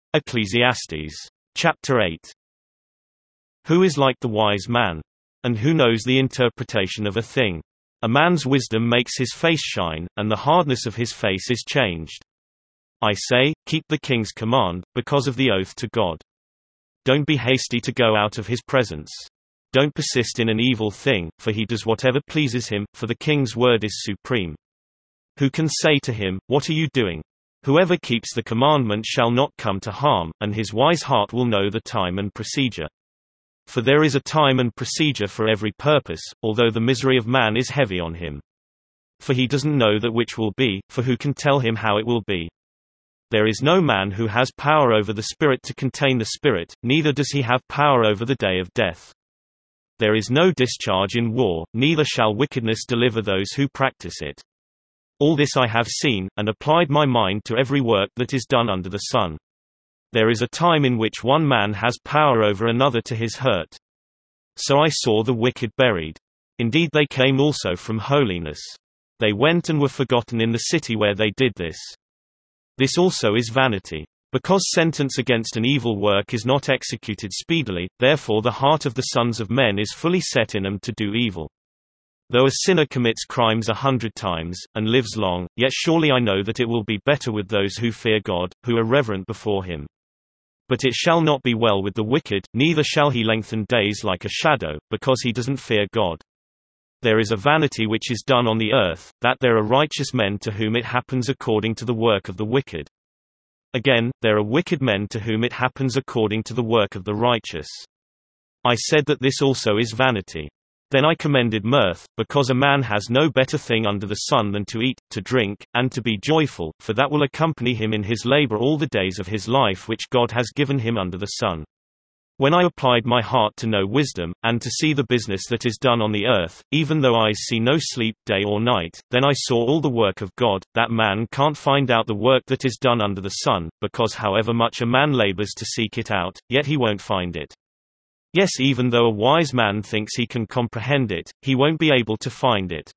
Ecclesiastes. Chapter 8. Who is like the wise man? And who knows the interpretation of a thing? A man's wisdom makes his face shine, and the hardness of his face is changed. I say, keep the king's command, because of the oath to God. Don't be hasty to go out of his presence. Don't persist in an evil thing, for he does whatever pleases him, for the king's word is supreme. Who can say to him, what are you doing? Whoever keeps the commandment shall not come to harm, and his wise heart will know the time and procedure. For there is a time and procedure for every purpose, although the misery of man is heavy on him. For he doesn't know that which will be, for who can tell him how it will be? There is no man who has power over the spirit to contain the spirit, neither does he have power over the day of death. There is no discharge in war, neither shall wickedness deliver those who practice it. All this I have seen, and applied my mind to every work that is done under the sun. There is a time in which one man has power over another to his hurt. So I saw the wicked buried. Indeed they came also from holiness. They went and were forgotten in the city where they did this. This also is vanity. Because sentence against an evil work is not executed speedily, therefore the heart of the sons of men is fully set in them to do evil. Though a sinner commits crimes 100 times, and lives long, yet surely I know that it will be better with those who fear God, who are reverent before him. But it shall not be well with the wicked, neither shall he lengthen days like a shadow, because he doesn't fear God. There is a vanity which is done on the earth, that there are righteous men to whom it happens according to the work of the wicked. Again, there are wicked men to whom it happens according to the work of the righteous. I said that this also is vanity. Then I commended mirth, because a man has no better thing under the sun than to eat, to drink, and to be joyful, for that will accompany him in his labor all the days of his life which God has given him under the sun. When I applied my heart to know wisdom, and to see the business that is done on the earth, even though eyes see no sleep day or night, then I saw all the work of God, that man can't find out the work that is done under the sun, because however much a man labors to seek it out, yet he won't find it. Yes, even though a wise man thinks he can comprehend it, he won't be able to find it.